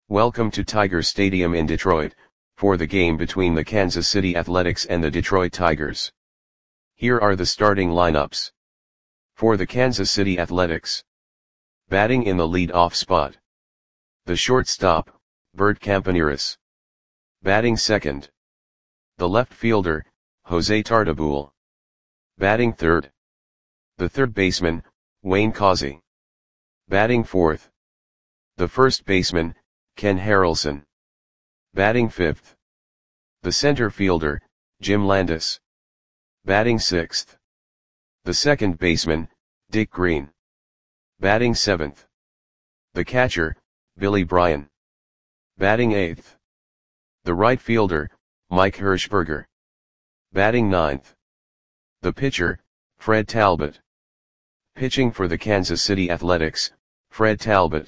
Welcome to Tiger Stadium in Detroit, for the game between the Kansas City Athletics and the Detroit Tigers. Here are the starting lineups. For the Kansas City Athletics. Batting in the lead-off spot. The shortstop, Bert Campaneris. Batting second. The left fielder, Jose Tartabull. Batting third. The third baseman, Wayne Causey. Batting fourth. The first baseman, Ken Harrelson. Batting fifth. The center fielder, Jim Landis. Batting sixth. The second baseman, Dick Green. Batting seventh. The catcher, Billy Bryan. Batting eighth. The right fielder, Mike Hirschberger. Batting ninth. The pitcher, Fred Talbot. Pitching for the Kansas City Athletics, Fred Talbot.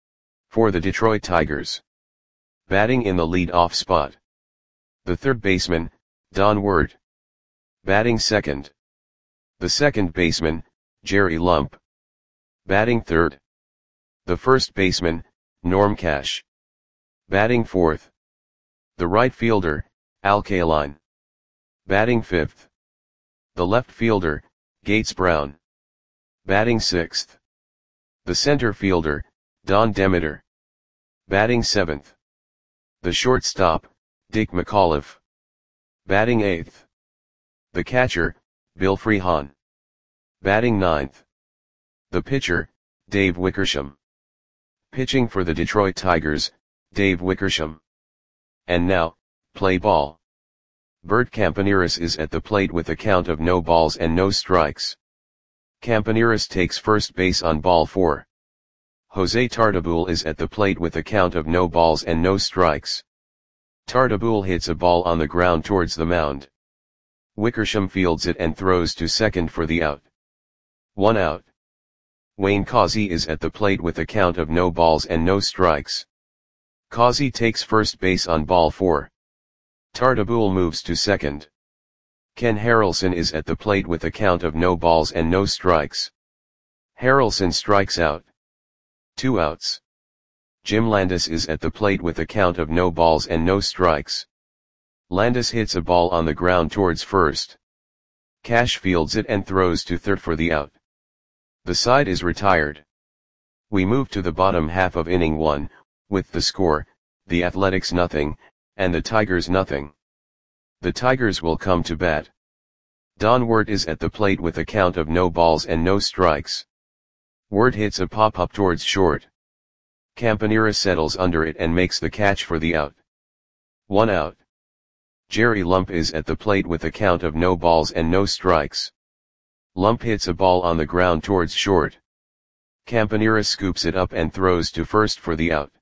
For the Detroit Tigers. Batting in the lead-off spot. The third baseman, Don Ward. Batting second. The second baseman, Jerry Lump. Batting third. The first baseman, Norm Cash. Batting fourth. The right fielder, Al Kaline. Batting fifth. The left fielder, Gates Brown. Batting sixth. The center fielder, Don Demeter. Batting seventh. The shortstop, Dick McAuliffe. Batting eighth. The catcher, Bill Freehan. Batting ninth. The pitcher, Dave Wickersham. Pitching for the Detroit Tigers, Dave Wickersham. And now, play ball. Bert Campaneris is at the plate with a count of no balls and no strikes. Campaneris takes first base on ball 4. Jose Tartabull is at the plate with a count of no balls and no strikes. Tartabull hits a ball on the ground towards the mound. Wickersham fields it and throws to second for the out. 1 out. Wayne Causey is at the plate with a count of no balls and no strikes. Causey takes first base on ball 4. Tartabull moves to second. Ken Harrelson is at the plate with a count of no balls and no strikes. Harrelson strikes out. 2 outs. Jim Landis is at the plate with a count of no balls and no strikes. Landis hits a ball on the ground towards first. Cash fields it and throws to third for the out. The side is retired. We move to the bottom half of inning 1, with the score, the Athletics 0, and the Tigers 0. The Tigers will come to bat. Don Ward is at the plate with a count of no balls and no strikes. Ward hits a pop-up towards short. Campaneris settles under it and makes the catch for the out. 1 out. Jerry Lump is at the plate with a count of no balls and no strikes. Lump hits a ball on the ground towards short. Campaneris scoops it up and throws to first for the out.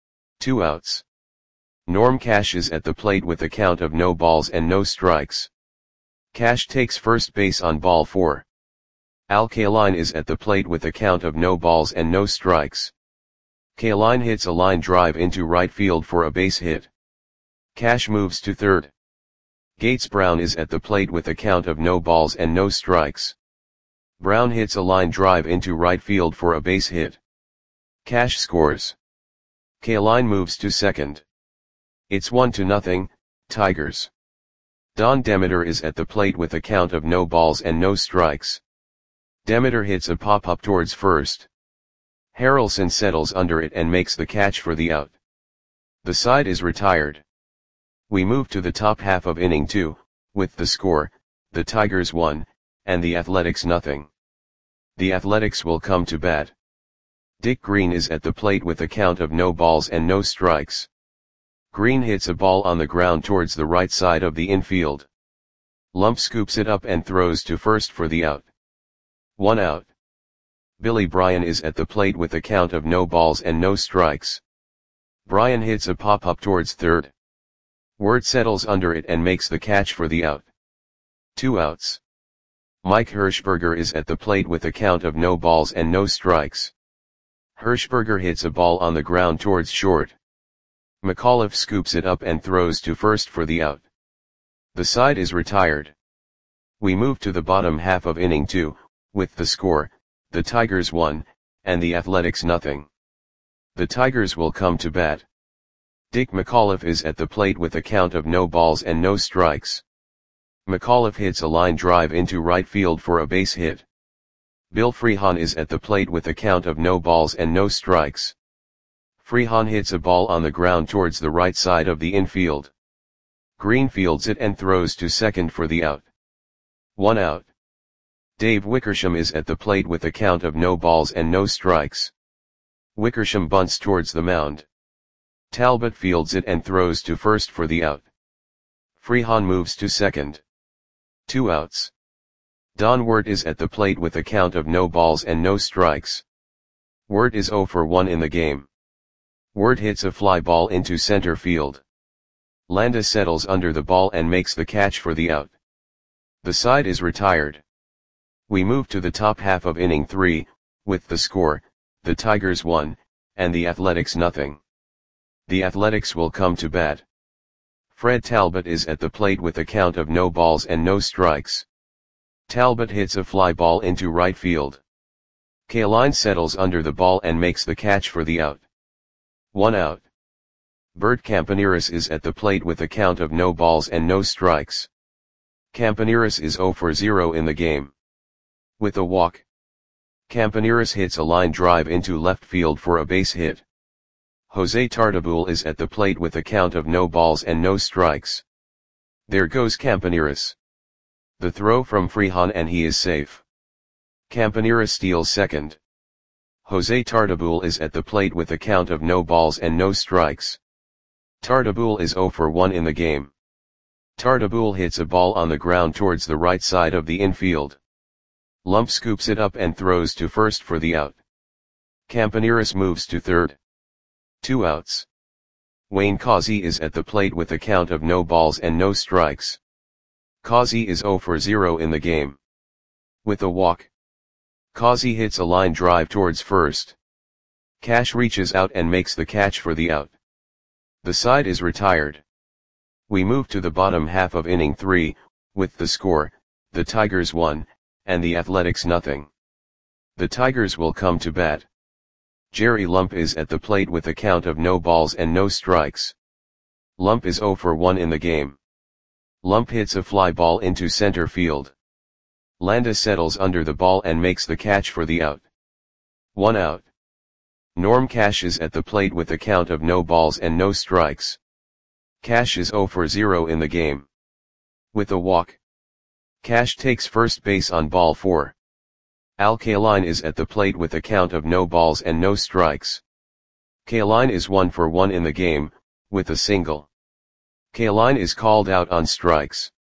2 outs. Norm Cash is at the plate with a count of no balls and no strikes. Cash takes first base on ball 4. Al Kaline is at the plate with a count of no balls and no strikes. Kaline hits a line drive into right field for a base hit. Cash moves to third. Gates Brown is at the plate with a count of no balls and no strikes. Brown hits a line drive into right field for a base hit. Cash scores. Kaline moves to second. It's 1-0, Tigers. Don Demeter is at the plate with a count of no balls and no strikes. Demeter hits a pop-up towards first. Harrelson settles under it and makes the catch for the out. The side is retired. We move to the top half of inning 2, with the score, the Tigers 1, and the Athletics 0. The Athletics will come to bat. Dick Green is at the plate with a count of no balls and no strikes. Green hits a ball on the ground towards the right side of the infield. Lump scoops it up and throws to first for the out. 1 out. Billy Bryan is at the plate with a count of no balls and no strikes. Bryan hits a pop-up towards third. Ward settles under it and makes the catch for the out. 2 outs. Mike Hirschberger is at the plate with a count of no balls and no strikes. Hirschberger hits a ball on the ground towards short. McAuliffe scoops it up and throws to first for the out. The side is retired. We move to the bottom half of inning 2, with the score, the Tigers 1, and the Athletics 0. The Tigers will come to bat. Dick McAuliffe is at the plate with a count of no balls and no strikes. McAuliffe hits a line drive into right field for a base hit. Bill Freehan is at the plate with a count of no balls and no strikes. Freehan hits a ball on the ground towards the right side of the infield. Green fields it and throws to second for the out. 1 out. Dave Wickersham is at the plate with a count of no balls and no strikes. Wickersham bunts towards the mound. Talbot fields it and throws to first for the out. Freehan moves to second. 2 outs. Don Wirt is at the plate with a count of no balls and no strikes. Wirt is 0 for 1 in the game. Wirt hits a fly ball into center field. Landis settles under the ball and makes the catch for the out. The side is retired. We move to the top half of inning 3, with the score, the Tigers 1, and the Athletics nothing. The Athletics will come to bat. Fred Talbot is at the plate with a count of no balls and no strikes. Talbot hits a fly ball into right field. Kaline settles under the ball and makes the catch for the out. 1 out. Bert Campaneris is at the plate with a count of no balls and no strikes. Campaneris is 0 for 0 in the game. With a walk, Campaneris hits a line drive into left field for a base hit. Jose Tartabull is at the plate with a count of no balls and no strikes. There goes Campaneris. The throw from Freehan and he is safe. Campaneris steals second. Jose Tartabull is at the plate with a count of no balls and no strikes. Tartabull is 0 for 1 in the game. Tartabull hits a ball on the ground towards the right side of the infield. Lump scoops it up and throws to first for the out. Campaneris moves to third. 2 outs. Wayne Causey is at the plate with a count of no balls and no strikes. Causey is 0 for 0 in the game. With a walk, Causey hits a line drive towards first. Cash reaches out and makes the catch for the out. The side is retired. We move to the bottom half of inning 3, with the score, the Tigers 1, and the Athletics nothing. The Tigers will come to bat. Jerry Lump is at the plate with a count of no balls and no strikes. Lump is 0 for 1 in the game. Lump hits a fly ball into center field. Landis settles under the ball and makes the catch for the out. 1 out. Norm Cash is at the plate with a count of no balls and no strikes. Cash is 0 for 0 in the game. With a walk, Cash takes first base on ball 4. Al Kaline is at the plate with a count of no balls and no strikes. Kaline is 1 for 1 in the game, with a single. Kaline is called out on strikes.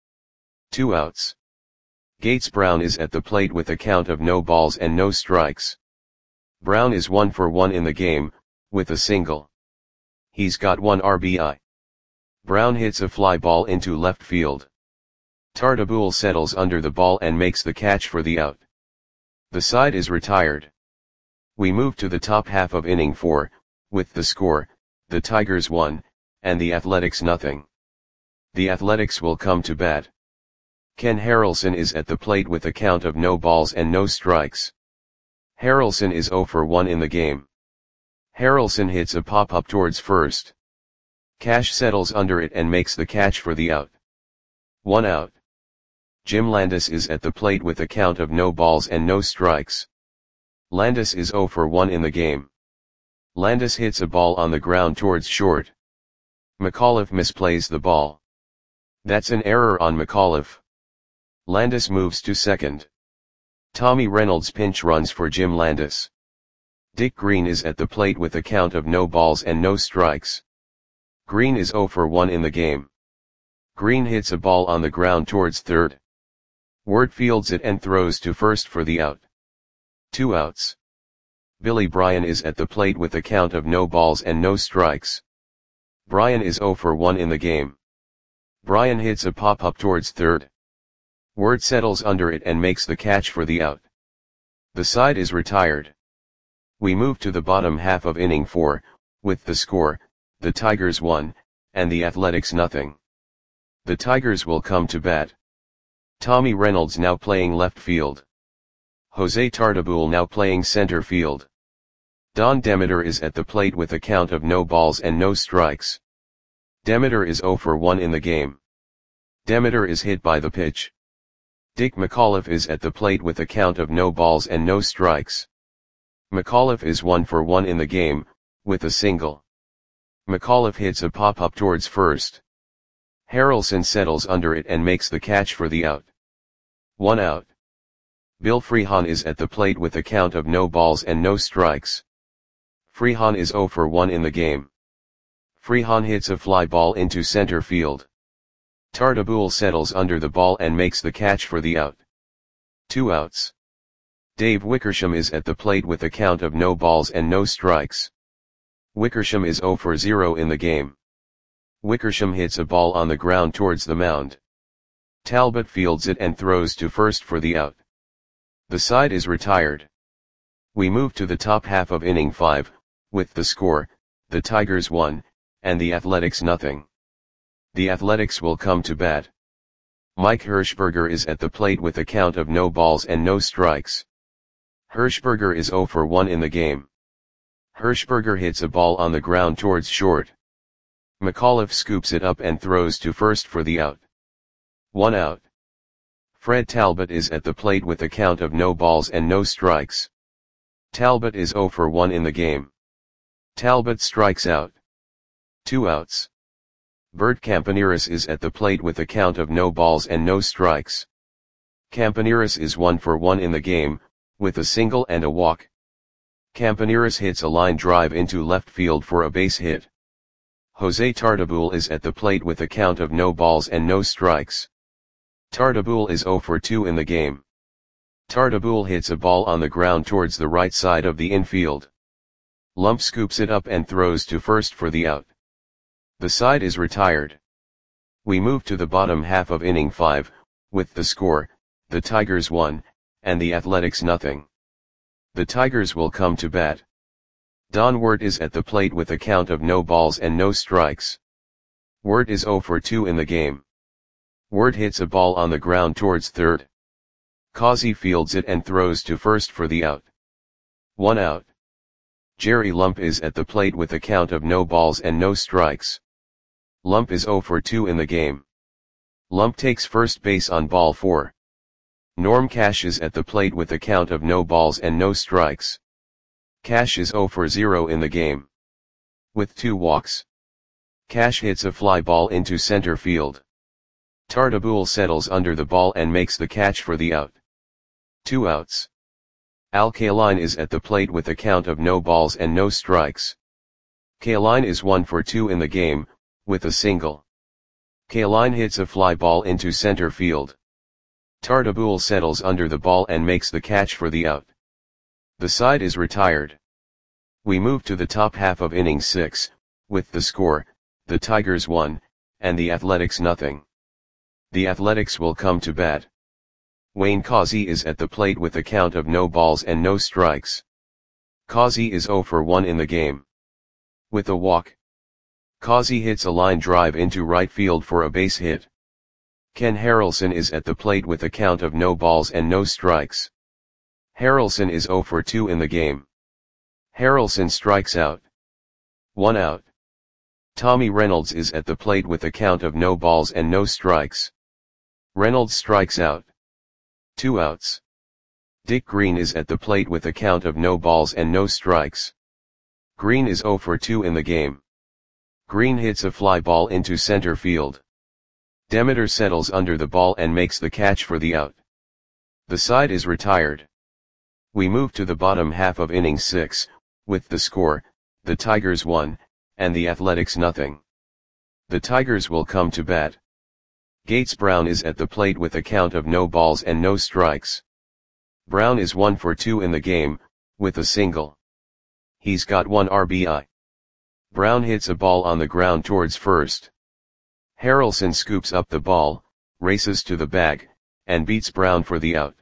2 outs. Gates Brown is at the plate with a count of no balls and no strikes. Brown is 1 for 1 in the game, with a single. He's got 1 RBI. Brown hits a fly ball into left field. Tartabull settles under the ball and makes the catch for the out. The side is retired. We move to the top half of inning 4, with the score, the Tigers 1, and the Athletics nothing. The Athletics will come to bat. Ken Harrelson is at the plate with a count of no balls and no strikes. Harrelson is 0 for 1 in the game. Harrelson hits a pop-up towards first. Cash settles under it and makes the catch for the out. 1 out. Jim Landis is at the plate with a count of no balls and no strikes. Landis is 0 for 1 in the game. Landis hits a ball on the ground towards short. McAuliffe misplays the ball. That's an error on McAuliffe. Landis moves to second. Tommy Reynolds pinch runs for Jim Landis. Dick Green is at the plate with a count of no balls and no strikes. Green is 0 for 1 in the game. Green hits a ball on the ground towards third. Wirt fields it and throws to first for the out. 2 outs. Billy Bryan is at the plate with a count of no balls and no strikes. Bryan is 0 for 1 in the game. Bryan hits a pop-up towards third. Wirt settles under it and makes the catch for the out. The side is retired. We move to the bottom half of inning 4, with the score, the Tigers 1, and the Athletics nothing. The Tigers will come to bat. Tommy Reynolds now playing left field. Jose Tartabull now playing center field. Don Demeter is at the plate with a count of no balls and no strikes. Demeter is 0 for 1 in the game. Demeter is hit by the pitch. Dick McAuliffe is at the plate with a count of no balls and no strikes. McAuliffe is 1 for 1 in the game, with a single. McAuliffe hits a pop-up towards first. Harrelson settles under it and makes the catch for the out. 1 out. Bill Freehan is at the plate with a count of no balls and no strikes. Freehan is 0 for 1 in the game. Freehan hits a fly ball into center field. Tartabull settles under the ball and makes the catch for the out. 2 outs. Dave Wickersham is at the plate with a count of no balls and no strikes. Wickersham is 0 for 0 in the game. Wickersham hits a ball on the ground towards the mound. Talbot fields it and throws to first for the out. The side is retired. We move to the top half of inning 5, with the score, the Tigers 1, and the Athletics nothing. The Athletics will come to bat. Mike Hirschberger is at the plate with a count of no balls and no strikes. Hirschberger is 0 for 1 in the game. Hirschberger hits a ball on the ground towards short. McAuliffe scoops it up and throws to first for the out. 1 out. Fred Talbot is at the plate with a count of no balls and no strikes. Talbot is 0 for 1 in the game. Talbot strikes out. 2 outs. Bert Campaneris is at the plate with a count of no balls and no strikes. Campaneris is 1 for 1 in the game, with a single and a walk. Campaneris hits a line drive into left field for a base hit. Jose Tartabull is at the plate with a count of no balls and no strikes. Tartabull is 0 for 2 in the game. Tartabull hits a ball on the ground towards the right side of the infield. Lump scoops it up and throws to first for the out. The side is retired. We move to the bottom half of inning 5, with the score, the Tigers 1, and the Athletics nothing. The Tigers will come to bat. Don Wirt is at the plate with a count of no balls and no strikes. Wirt is 0 for 2 in the game. Wirt hits a ball on the ground towards third. Causey fields it and throws to first for the out. 1 out. Jerry Lump is at the plate with a count of no balls and no strikes. Lump is 0 for 2 in the game. Lump takes first base on ball 4. Norm Cash is at the plate with a count of no balls and no strikes. Cash is 0 for 0 in the game. With 2 walks. Cash hits a fly ball into center field. Tartabull settles under the ball and makes the catch for the out. 2 outs. Al Kaline is at the plate with a count of no balls and no strikes. Kaline is 1 for 2 in the game, with a single. Kaline hits a fly ball into center field. Tartabull settles under the ball and makes the catch for the out. The side is retired. We move to the top half of inning 6, with the score, the Tigers 1, and the Athletics nothing. The Athletics will come to bat. Wayne Causey is at the plate with a count of no balls and no strikes. Causey is 0 for 1 in the game. With a walk. Causey hits a line drive into right field for a base hit. Ken Harrelson is at the plate with a count of no balls and no strikes. Harrelson is 0 for 2 in the game. Harrelson strikes out. 1 out. Tommy Reynolds is at the plate with a count of no balls and no strikes. Reynolds strikes out. 2 outs. Dick Green is at the plate with a count of no balls and no strikes. Green is 0 for 2 in the game. Green hits a fly ball into center field. Demeter settles under the ball and makes the catch for the out. The side is retired. We move to the bottom half of inning 6, with the score, the Tigers 1, and the Athletics nothing. The Tigers will come to bat. Gates Brown is at the plate with a count of no balls and no strikes. Brown is 1 for 2 in the game, with a single. He's got 1 RBI. Brown hits a ball on the ground towards first. Harrelson scoops up the ball, races to the bag, and beats Brown for the out.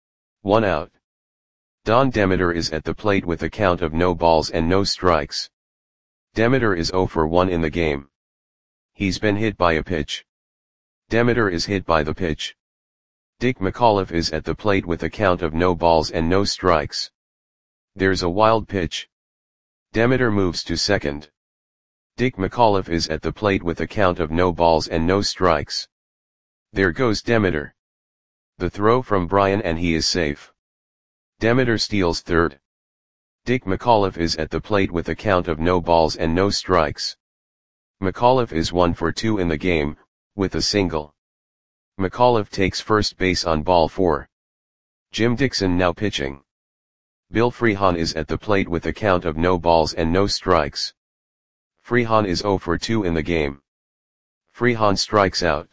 1 out. Don Demeter is at the plate with a count of no balls and no strikes. Demeter is 0 for 1 in the game. He's been hit by a pitch. Demeter is hit by the pitch. Dick McAuliffe is at the plate with a count of no balls and no strikes. There's a wild pitch. Demeter moves to second. Dick McAuliffe is at the plate with a count of no balls and no strikes. There goes Demeter. The throw from Brian and he is safe. Demeter steals third. Dick McAuliffe is at the plate with a count of no balls and no strikes. McAuliffe is 1 for 2 in the game, with a single. McAuliffe takes first base on ball 4. Jim Dixon now pitching. Bill Freehan is at the plate with a count of no balls and no strikes. Freehan is 0 for 2 in the game. Freehan strikes out.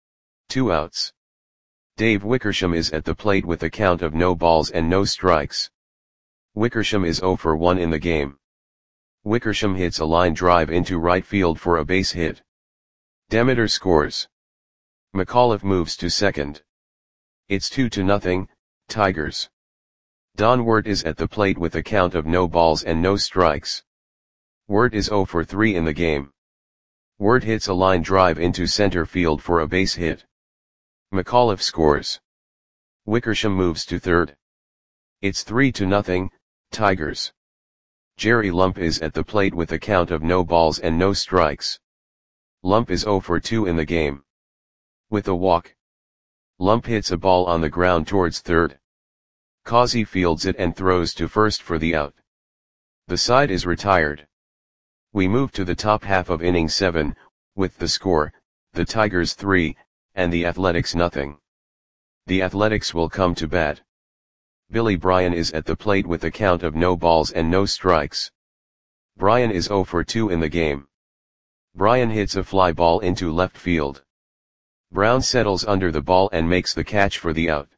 2 outs. Dave Wickersham is at the plate with a count of no balls and no strikes. Wickersham is 0 for 1 in the game. Wickersham hits a line drive into right field for a base hit. Demeter scores. McAuliffe moves to second. It's 2-0, Tigers. Don Wirt is at the plate with a count of no balls and no strikes. Wirt is 0 for 3 in the game. Wirt hits a line drive into center field for a base hit. McAuliffe scores. Wickersham moves to third. It's 3-0, Tigers. Jerry Lump is at the plate with a count of no balls and no strikes. Lump is 0 for 2 in the game. With a walk. Lump hits a ball on the ground towards third. Causey fields it and throws to first for the out. The side is retired. We move to the top half of inning 7, with the score, the Tigers 3, and the Athletics nothing. The Athletics will come to bat. Billy Bryan is at the plate with a count of no balls and no strikes. Bryan is 0 for 2 in the game. Bryan hits a fly ball into left field. Brown settles under the ball and makes the catch for the out.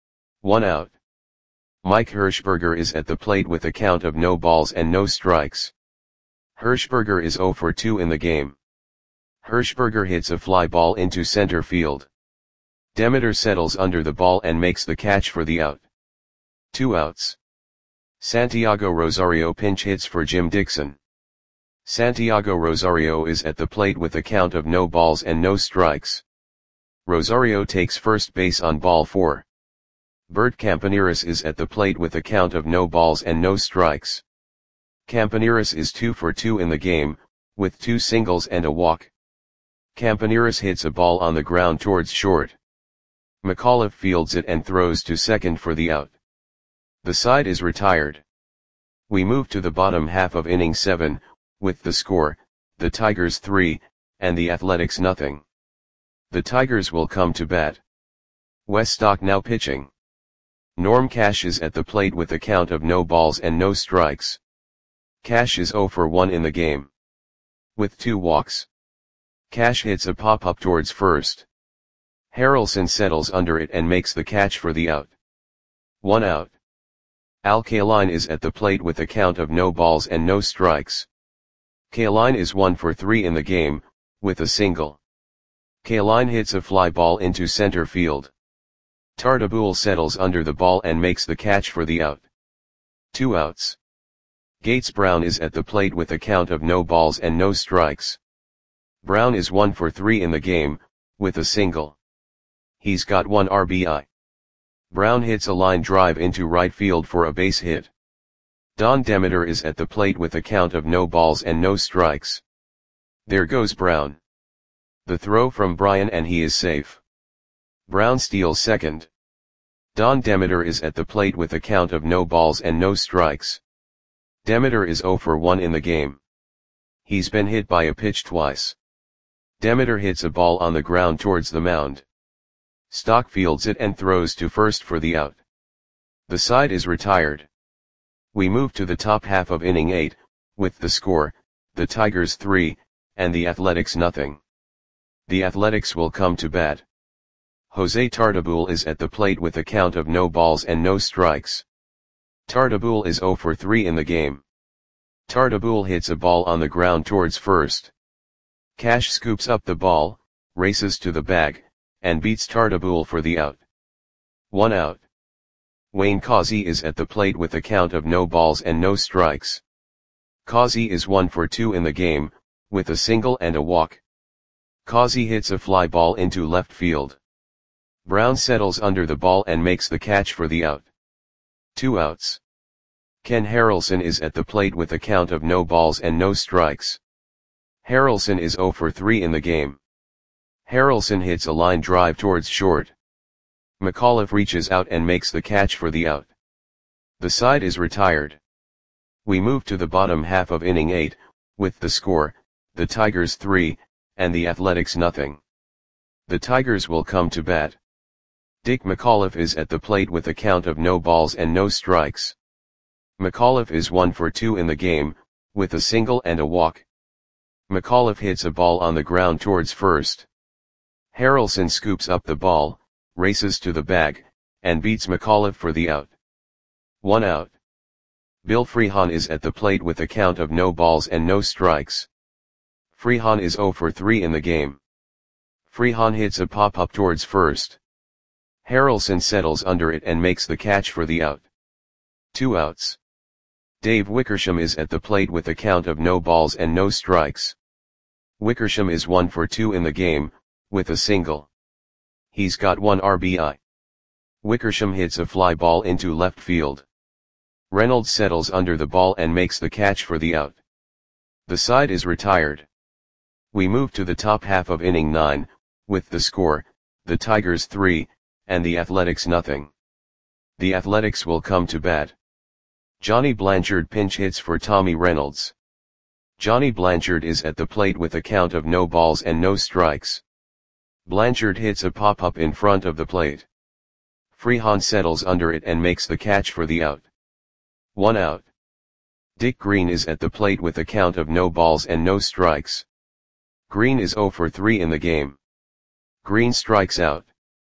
1 out. Mike Hirschberger is at the plate with a count of no balls and no strikes. Hirschberger is 0 for 2 in the game. Hirschberger hits a fly ball into center field. Demeter settles under the ball and makes the catch for the out. 2 outs. Santiago Rosario pinch hits for Jim Dixon. Santiago Rosario is at the plate with a count of no balls and no strikes. Rosario takes first base on ball 4. Bert Campaneris is at the plate with a count of no balls and no strikes. Campaneris is 2 for 2 in the game, with 2 singles and a walk. Campaneris hits a ball on the ground towards short. McAuliffe fields it and throws to second for the out. The side is retired. We move to the bottom half of inning 7, with the score, the Tigers 3, and the Athletics nothing. The Tigers will come to bat. Wes Stock now pitching. Norm Cash is at the plate with a count of no balls and no strikes. Cash is 0 for 1 in the game. With 2 walks. Cash hits a pop-up towards first. Harrelson settles under it and makes the catch for the out. 1 out. Al Kaline is at the plate with a count of no balls and no strikes. Kaline is 1 for 3 in the game, with a single. Kaline hits a fly ball into center field. Tartabull settles under the ball and makes the catch for the out. 2 outs. Gates Brown is at the plate with a count of no balls and no strikes. Brown is 1 for 3 in the game, with a single. He's got 1 RBI. Brown hits a line drive into right field for a base hit. Don Demeter is at the plate with a count of no balls and no strikes. There goes Brown. The throw from Bryan and he is safe. Brown steals second. Don Demeter is at the plate with a count of no balls and no strikes. Demeter is 0 for 1 in the game. He's been hit by a pitch twice. Demeter hits a ball on the ground towards the mound. Stock fields it and throws to first for the out. The side is retired. We move to the top half of inning 8, with the score, the Tigers 3, and the Athletics nothing. The Athletics will come to bat. Jose Tartabull is at the plate with a count of no balls and no strikes. Tartabull is 0 for 3 in the game. Tartabull hits a ball on the ground towards first. Cash scoops up the ball, races to the bag, and beats Tartabull for the out. 1 out. Wayne Causey is at the plate with a count of no balls and no strikes. Causey is 1 for 2 in the game, with a single and a walk. Causey hits a fly ball into left field. Brown settles under the ball and makes the catch for the out. 2 outs. Ken Harrelson is at the plate with a count of no balls and no strikes. Harrelson is 0 for 3 in the game. Harrelson hits a line drive towards short. McAuliffe reaches out and makes the catch for the out. The side is retired. We move to the bottom half of inning 8, with the score, the Tigers 3, and the Athletics nothing. The Tigers will come to bat. Dick McAuliffe is at the plate with a count of no balls and no strikes. McAuliffe is 1 for 2 in the game, with a single and a walk. McAuliffe hits a ball on the ground towards first. Harrelson scoops up the ball, races to the bag, and beats McAuliffe for the out. 1 out. Bill Freehan is at the plate with a count of no balls and no strikes. Freehan is 0 for 3 in the game. Freehan hits a pop-up towards first. Harrelson settles under it and makes the catch for the out. 2 outs. Dave Wickersham is at the plate with a count of no balls and no strikes. Wickersham is 1 for 2 in the game, with a single. He's got 1 RBI. Wickersham hits a fly ball into left field. Reynolds settles under the ball and makes the catch for the out. The side is retired. We move to the top half of inning 9, with the score, the Tigers 3, and the Athletics nothing. The Athletics will come to bat. Johnny Blanchard pinch hits for Tommy Reynolds. Johnny Blanchard is at the plate with a count of no balls and no strikes. Blanchard hits a pop-up in front of the plate. Freehan settles under it and makes the catch for the out. 1 out. Dick Green is at the plate with a count of no balls and no strikes. Green is 0 for 3 in the game. Green strikes out.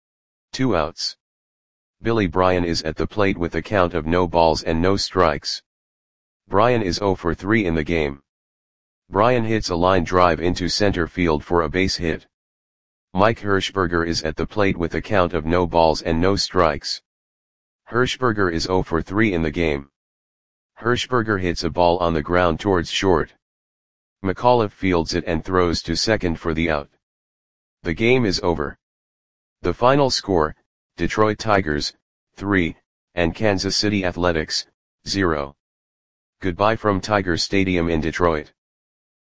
2 outs. Billy Bryan is at the plate with a count of no balls and no strikes. Bryan is 0 for 3 in the game. Bryan hits a line drive into center field for a base hit. Mike Hirschberger is at the plate with a count of no balls and no strikes. Hirschberger is 0 for 3 in the game. Hirschberger hits a ball on the ground towards short. McAuliffe fields it and throws to second for the out. The game is over. The final score, Detroit Tigers, 3, and Kansas City Athletics, 0. Goodbye from Tiger Stadium in Detroit.